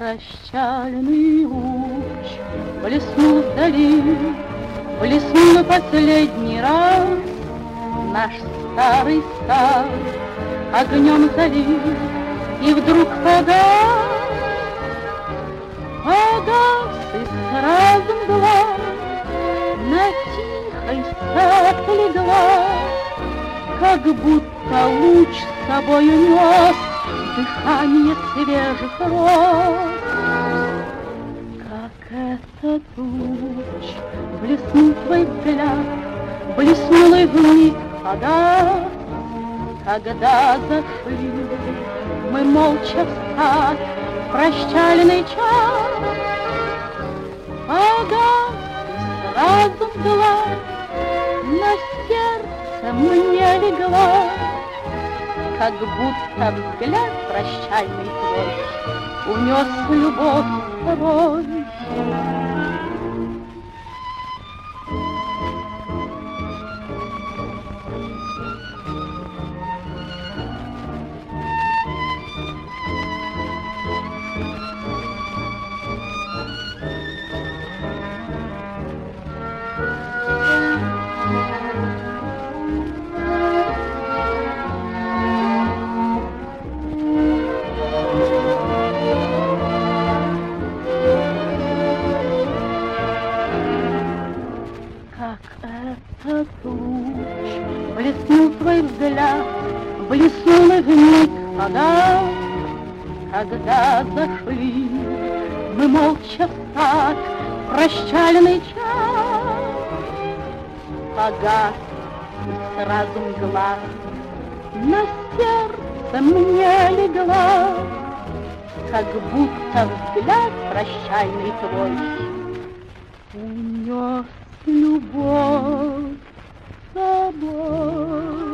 Прощальный луч блеснул вдали, блеснул последний раз. Наш старый сад огнем залил, и вдруг погас. Погас и сразу мгла на тихий сад легла, как будто луч с собою нес дыхание свежих роз. Как этот луч блеснул твой взгляд, блеснул и вмиг погас. Когда зашли мы молча в сад, в прощальный час, погас и сразу мгла на сердце мне легла, как будто взгляд прощальный твой унес любовь с собой. Этот луч блеснул твой взгляд, блеснул и вмиг погас. Когда зашли мы молча в сад, в прощальный час, погас и сразу мгла на сердце мне легла, как будто взгляд прощальный твой унес любовь с собой.